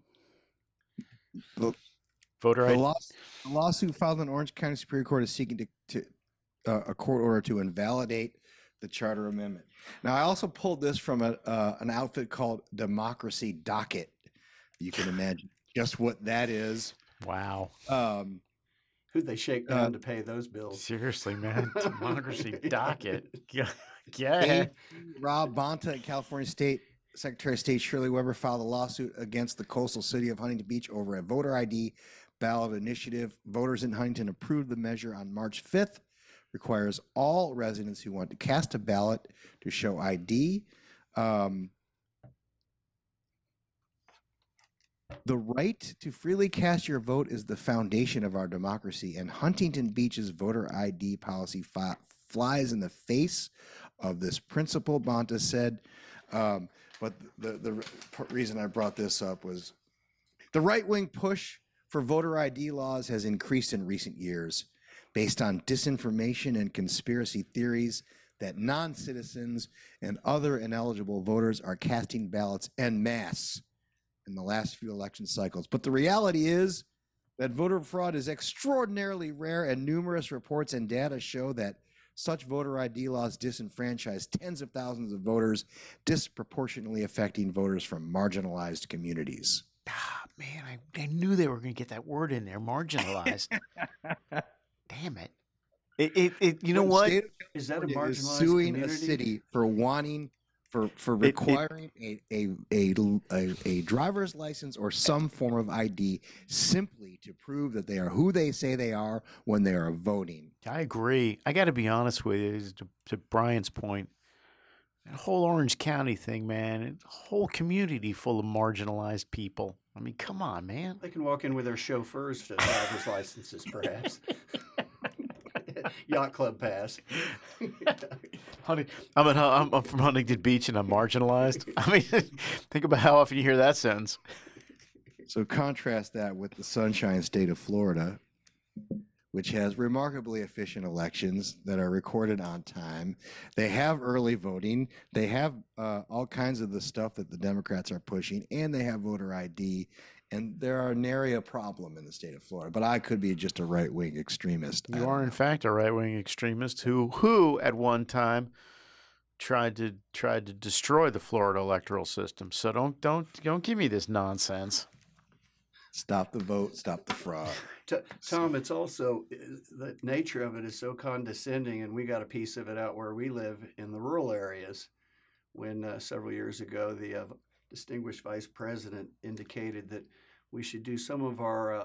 Voter ID. The lawsuit filed in Orange County Superior Court is seeking to a court order to invalidate the charter amendment. Now, I also pulled this from an outfit called Democracy Docket. You can imagine just what that is. Wow. Who'd they shake down to pay those bills? Seriously, man. Democracy Docket. Yeah. Rob Bonta and California State Secretary of State Shirley Weber filed a lawsuit against the coastal city of Huntington Beach over a voter ID ballot initiative. Voters in Huntington approved the measure on March 5th. Requires all residents who want to cast a ballot to show ID. The right to freely cast your vote is the foundation of our democracy, and Huntington Beach's voter ID policy flies in the face of this principle, Bonta said. But the reason I brought this up was the right-wing push for voter ID laws has increased in recent years based on disinformation and conspiracy theories that non-citizens and other ineligible voters are casting ballots en masse in the last few election cycles. But the reality is that voter fraud is extraordinarily rare, and numerous reports and data show that such voter ID laws disenfranchise tens of thousands of voters, disproportionately affecting voters from marginalized communities. Man, I knew they were going to get that word in there, marginalized. Damn it. It you know what? Is that a marginalized suing community? A city for wanting for requiring a driver's license or some form of ID simply to prove that they are who they say they are when they are voting. I agree. I got to be honest with you, to Brian's point, that whole Orange County thing, man, a whole community full of marginalized people. I mean, come on, man. They can walk in with their chauffeurs to driver's licenses, perhaps. Yacht Club pass. I'm from Huntington Beach and I'm marginalized. I mean, think about how often you hear that sentence. So contrast that with the Sunshine State of Florida, which has remarkably efficient elections that are recorded on time. They have early voting. They have all kinds of the stuff that the Democrats are pushing, and they have voter ID. And there are nary a problem in the state of Florida. But I could be just a right-wing extremist. You are, in fact, a right-wing extremist who at one time tried to destroy the Florida electoral system. So don't give me this nonsense. Stop the vote. Stop the fraud. Tom, it's also the nature of it is so condescending, and we got a piece of it out where we live in the rural areas. When several years ago, the distinguished vice president indicated that we should do some of our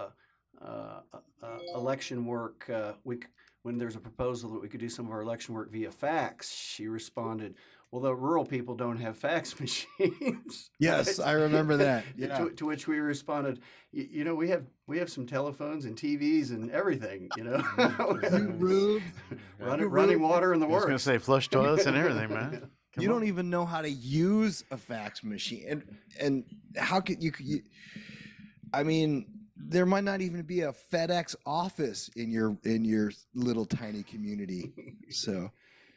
election work. When there's a proposal that we could do some of our election work via fax, she responded, well, the rural people don't have fax machines. Yes, I remember that. Yeah. To which we responded, you know, we have some telephones and TVs and everything. You know, running water in the I was works. going to say flush toilets and everything, man. You don't even know how to use a fax machine, and how could you? I mean, there might not even be a FedEx office in your little tiny community. So,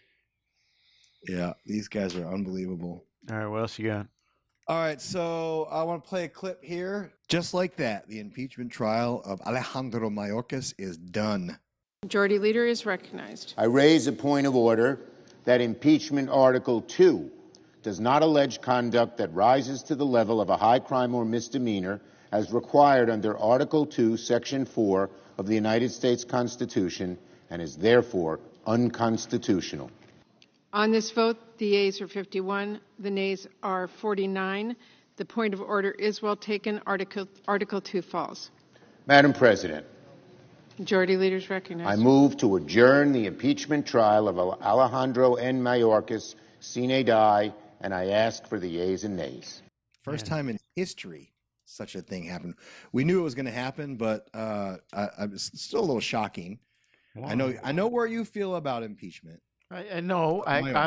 yeah, these guys are unbelievable. All right, what else you got? All right, so I want to play a clip here. Just like that, the impeachment trial of Alejandro Mayorkas is done. Majority Leader is recognized. I raise a point of order that impeachment Article 2 does not allege conduct that rises to the level of a high crime or misdemeanor as required under Article 2, Section 4 of the United States Constitution and is therefore unconstitutional. On this vote, the yeas are 51, the nays are 49. The point of order is well taken. Article 2 falls. Madam President, Majority Leader is recognized. I move to adjourn the impeachment trial of Alejandro N. Mayorkas, sine die, and I ask for the yeas and nays. First time in history such a thing happened. We knew it was going to happen, but it's still a little shocking. Wow. I know where you feel about impeachment. I know.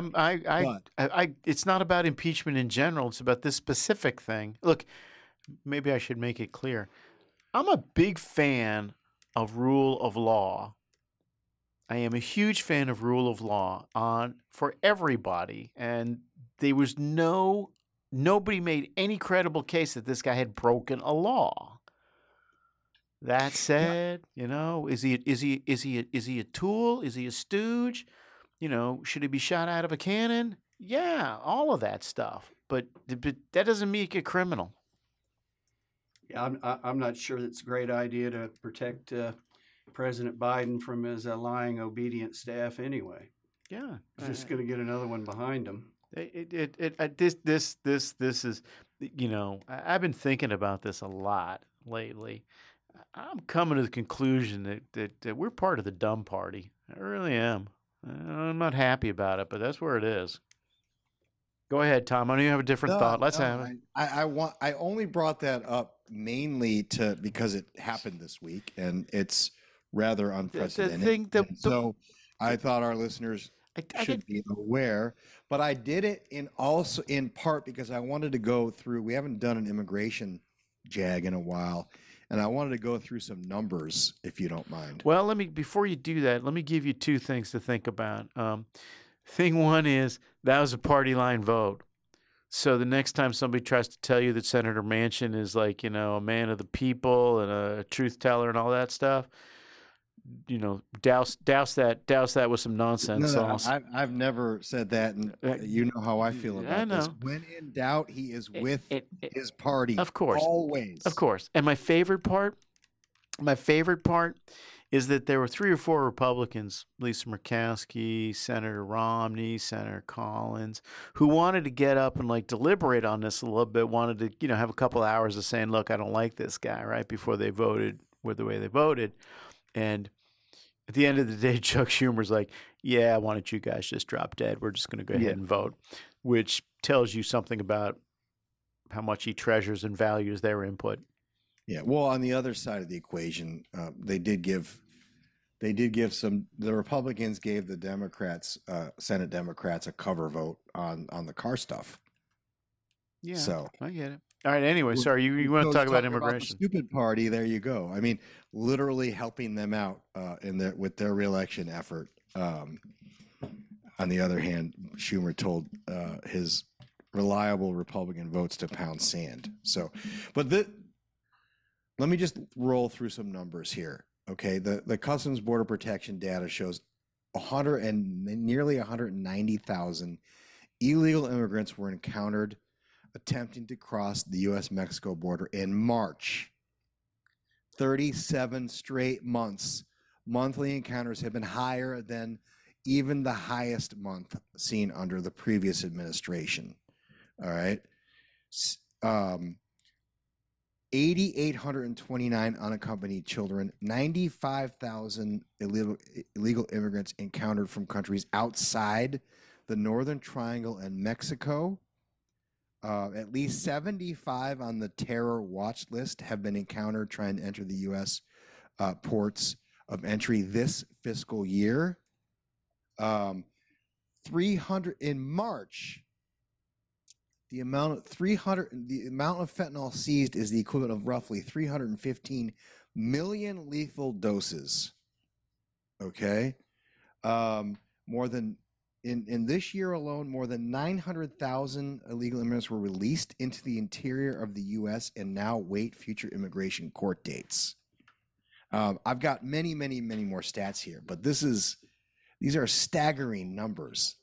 It's not about impeachment in general. It's about this specific thing. Look, maybe I should make it clear. I'm a big fan of rule of law. I am a huge fan of rule of law for everybody, and there was nobody made any credible case that this guy had broken a law. That said, you know, is he a tool? Is he a stooge? You know, should he be shot out of a cannon? Yeah, all of that stuff. But that doesn't make a criminal. Yeah, I'm not sure it's a great idea to protect President Biden from his lying, obedient staff anyway. Yeah, he's just going to get another one behind him. This is, you know, I've been thinking about this a lot lately. I'm coming to the conclusion that we're part of the dumb party. I really am. I'm not happy about it, but that's where it is. Go ahead, Tom. I know you have a different thought. Let's have it. I only brought that up mainly because it happened this week, and it's rather unprecedented. So I thought our listeners should be aware. But I did it in part because I wanted to go through. We haven't done an immigration jag in a while, and I wanted to go through some numbers, if you don't mind. Well, before you do that, let me give you two things to think about. Thing one is that was a party line vote. So the next time somebody tries to tell you that Senator Manchin is like, you know, a man of the people and a truth teller and all that stuff, you know, douse that with some nonsense sauce. I've never said that, and you know how I feel about this. When in doubt, he is with his party. Of course, always. Of course. And my favorite part is that there were 3 or 4 Republicans, Lisa Murkowski, Senator Romney, Senator Collins, who wanted to get up and like deliberate on this a little bit, wanted to, you know, have a couple of hours of saying, look, I don't like this guy, right, before they voted with the way they voted. And at the end of the day, Chuck Schumer's like, yeah, why don't you guys just drop dead? We're just going to go ahead and vote, which tells you something about how much he treasures and values their input. Yeah. Well, on the other side of the equation, they did give the Republicans gave the Democrats, Senate Democrats, a cover vote on the car stuff. Yeah. So I get it. All right. Anyway, sorry, you want to talk about immigration? The stupid party. There you go. I mean, literally helping them out with their reelection effort. On the other hand, Schumer told his reliable Republican votes to pound sand. So, but let me just roll through some numbers here. Okay, the Customs Border Protection data shows nearly 190,000 illegal immigrants were encountered attempting to cross the U.S.-Mexico border in March. 37 straight months. Monthly encounters have been higher than even the highest month seen under the previous administration. All right. 8,829 unaccompanied children, 95,000 illegal immigrants encountered from countries outside the Northern Triangle, and Mexico. At least 75 on the terror watch list have been encountered trying to enter the U.S. Ports of entry this fiscal year. 300 in March. The amount of fentanyl seized is the equivalent of roughly 315 million lethal doses. Okay, more than in this year alone, more than 900,000 illegal immigrants were released into the interior of the U.S. and now wait future immigration court dates. I've got many more stats here, but these are staggering numbers.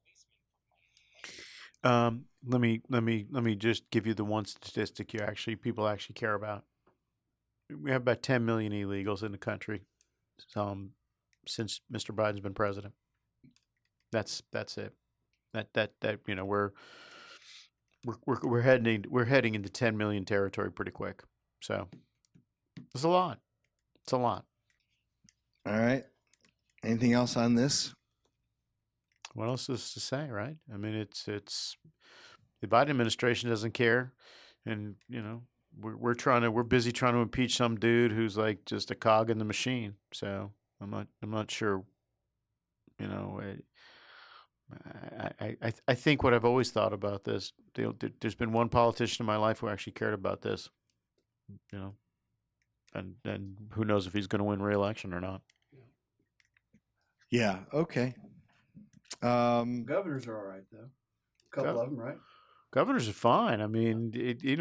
Let me just give you the one statistic people actually care about. We have about 10 million illegals in the country since Mr. Biden's been president. That's it. We're heading into 10 million territory pretty quick. So it's a lot. It's a lot. All right. Anything else on this? What else is to say, right? I mean, it's the Biden administration doesn't care, and we're busy trying to impeach some dude who's like just a cog in the machine. So I'm not sure. I think what I've always thought about this. There's been one politician in my life who actually cared about this. And who knows if he's going to win re-election or not. Yeah. Okay. Governors are all right though. A couple of them, right? Governors are fine. I mean,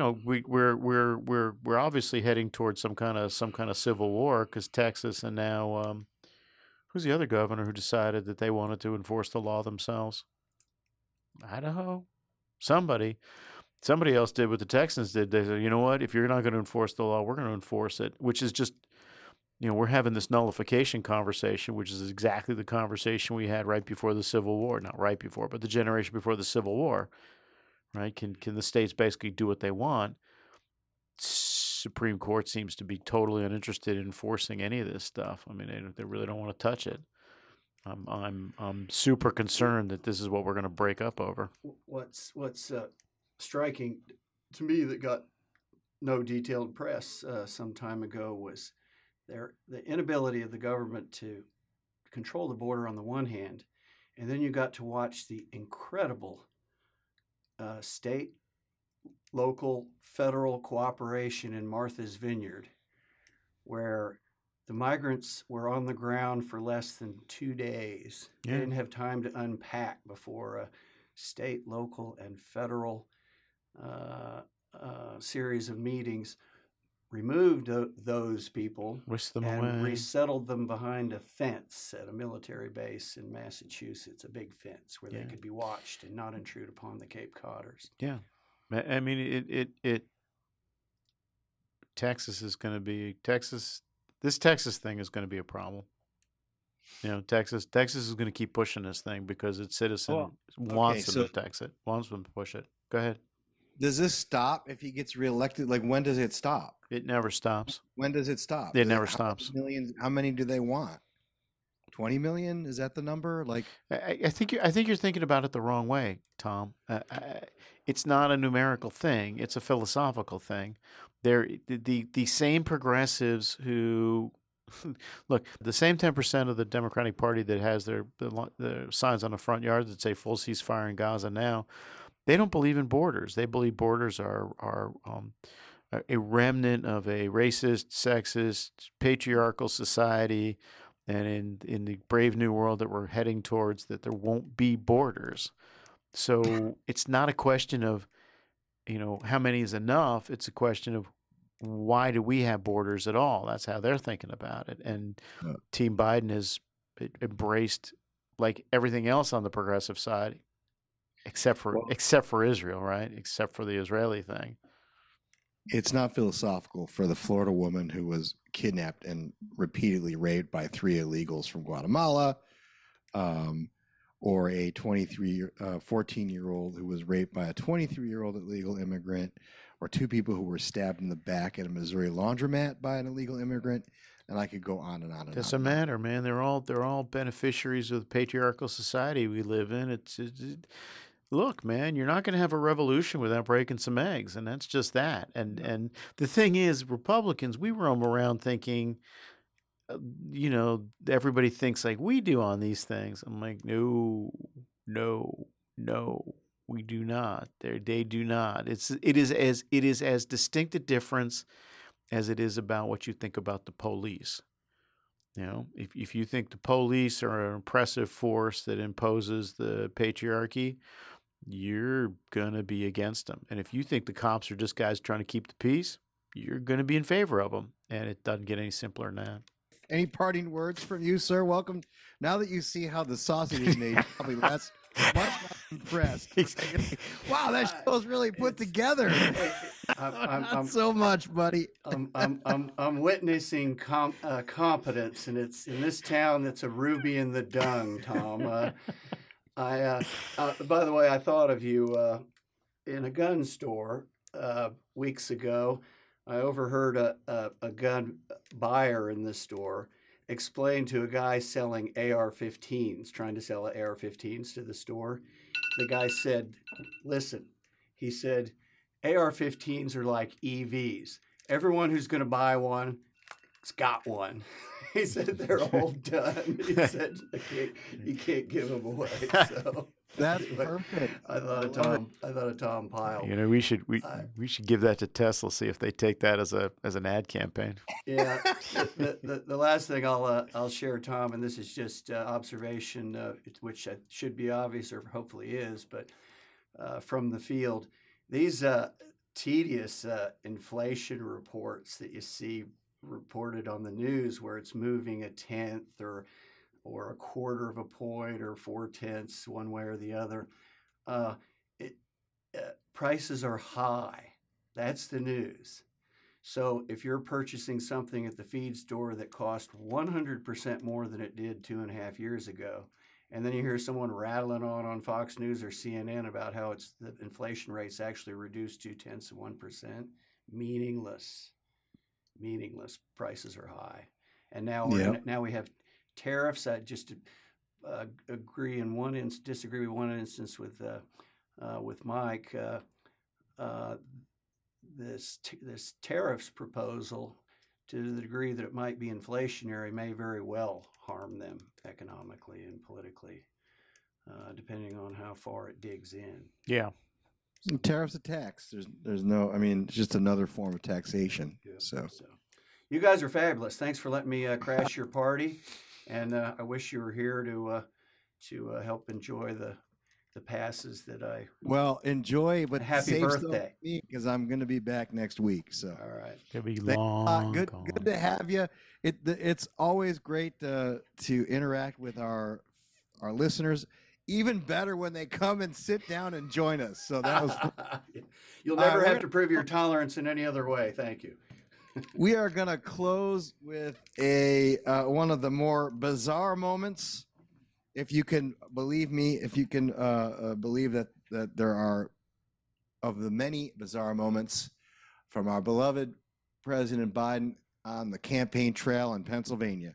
we're obviously heading towards some kind of civil war because Texas and now who's the other governor who decided that they wanted to enforce the law themselves? Idaho. Somebody else did what the Texans did. They said, you know what? If you're not going to enforce the law, we're going to enforce it. Which is just, we're having this nullification conversation, which is exactly the conversation we had right before the Civil War. Not right before, but the generation before the Civil War. Right? Can the states basically do what they want? Supreme Court seems to be totally uninterested in enforcing any of this stuff. I mean, they really don't want to touch it. I'm super concerned that this is what we're going to break up over. What's striking to me that got no detailed press some time ago was the inability of the government to control the border on the one hand, and then you got to watch the incredible state, local, federal cooperation in Martha's Vineyard, where the migrants were on the ground for less than 2 days. Yeah. They didn't have time to unpack before a state, local, and federal series of meetings removed those people and resettled them behind a fence at a military base in Massachusetts, a big fence where they could be watched and not intrude upon the Cape Codders. Yeah. I mean, Texas is going to be this Texas thing is going to be a problem. Texas is going to keep pushing this thing because its citizen wants them to tax it, wants them to push it. Go ahead. Does this stop if he gets reelected? Like, when does it stop? It never stops. When does it stop? It never stops. How many do they want? 20 million? Is that the number? Like, I think you're thinking about it the wrong way, Tom. It's not a numerical thing. It's a philosophical thing. The same progressives who look, the same 10% of the Democratic Party that has their signs on the front yard that say full ceasefire in Gaza now, they don't believe in borders. They believe borders are a remnant of a racist, sexist, patriarchal society, and in the brave new world that we're heading towards, that there won't be borders. So it's not a question of, how many is enough. It's a question of why do we have borders at all? That's how they're thinking about it. And Team Biden has embraced, like everything else on the progressive side, except for Israel, right? Except for the Israeli thing. It's not philosophical for the Florida woman who was kidnapped and repeatedly raped by 3 illegals from Guatemala, or a 14-year-old who was raped by a 23-year-old illegal immigrant, or 2 people who were stabbed in the back at a Missouri laundromat by an illegal immigrant, and I could go on and on and on. Doesn't matter, man. They're all beneficiaries of the patriarchal society we live in. Look, man, you're not going to have a revolution without breaking some eggs, and that's just that. And the thing is, Republicans, we roam around thinking, everybody thinks like we do on these things. I'm like, no, we do not. They do not. It is as distinct a difference as it is about what you think about the police. If you think the police are an oppressive force that imposes the patriarchy, you're going to be against them. And if you think the cops are just guys trying to keep the peace, you're going to be in favor of them. And it doesn't get any simpler than that. Any parting words from you, sir? Welcome. Now that you see how the sausage is made, probably much less impressed. Wow, that show's really put together. Not so much, buddy. I'm witnessing competence, and it's in this town that's a ruby in the dung, Tom. By the way, I thought of you in a gun store weeks ago. I overheard a gun buyer in the store explain to a guy selling AR-15s, trying to sell AR-15s to the store. The guy said, listen, he said, AR-15s are like EVs. Everyone who's going to buy one has got one. He said they're all done. He said you can't give them away. So that's perfect. I thought of Tom Pyle. We should give that to Tesla. See if they take that as an ad campaign. Yeah. The last thing I'll share, Tom, and this is just observation, which should be obvious or hopefully is, but from the field, these tedious inflation reports that you see reported on the news where it's moving 1/10 or 1/4 of a point or 4/10 one way or the other. Prices are high. That's the news. So if you're purchasing something at the feed store that cost 100% more than it did 2.5 years ago, and then you hear someone rattling on Fox News or CNN about how the inflation rate's actually reduced 0.2%, meaningless. Prices are high, and now we have tariffs. I just disagree in one instance with Mike. This tariffs proposal, to the degree that it might be inflationary, may very well harm them economically and politically, depending on how far it digs in. Yeah. Tariffs a tax. There's no. I mean, it's just another form of taxation. So you guys are fabulous. Thanks for letting me crash your party, and I wish you were here to help enjoy the passes that I. Well, enjoy, but happy birthday, because I'm going to be back next week. So all right, it'll be long. Good to have you. It's always great to interact with our listeners. Even better when they come and sit down and join us. So that was. You'll never have to prove your tolerance in any other way. Thank you. We are going to close with one of the more bizarre moments. If you can believe me, if you can believe that there are, of the many bizarre moments from our beloved President Biden on the campaign trail in Pennsylvania.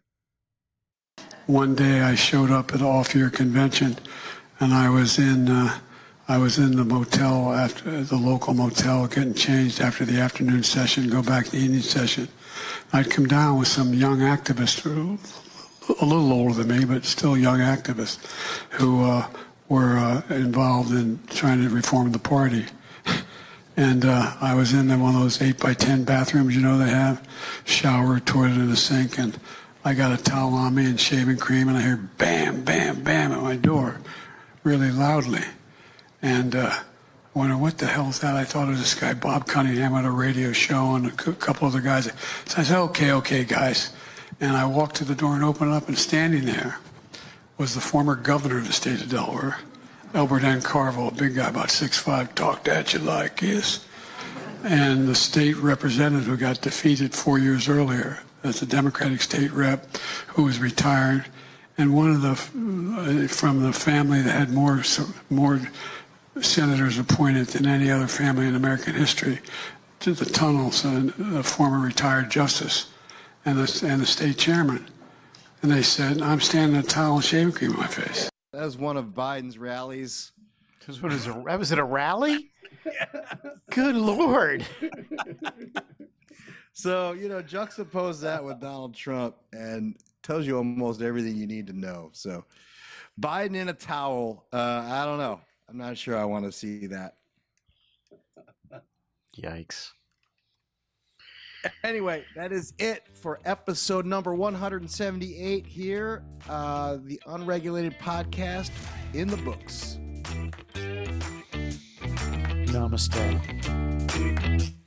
One day I showed up at the off-year convention, and I was in the motel, after the local motel, getting changed after the afternoon session, go back to the evening session. I'd come down with some young activists, a little older than me, but still young activists, who were involved in trying to reform the party. And I was in one of those 8x10 bathrooms, they have, shower, toilet, and a sink, and I got a towel on me and shaving cream, and I hear bam, bam, bam at my door really loudly. And I wonder, what the hell is that? I thought it was this guy, Bob Cunningham, at a radio show, and a couple other guys. So I said, okay, guys. And I walked to the door and opened it up, and standing there was the former governor of the state of Delaware, Albert N. Carville, a big guy, about 6'5", talked at you like this. And the state representative who got defeated 4 years earlier as a Democratic state rep, who was retired, and one of from the family that had more senators appointed than any other family in American history to the tunnels, the former retired justice and the state chairman. And they said, I'm standing in a towel and shaving cream on my face. That was one of Biden's rallies. Was it a rally? Good Lord. So, juxtapose that with Donald Trump and tells you almost everything you need to know. So, Biden in a towel, I don't know. I'm not sure I want to see that. Yikes. Anyway, that is it for episode number 178 here. The Unregulated Podcast in the books. Namaste.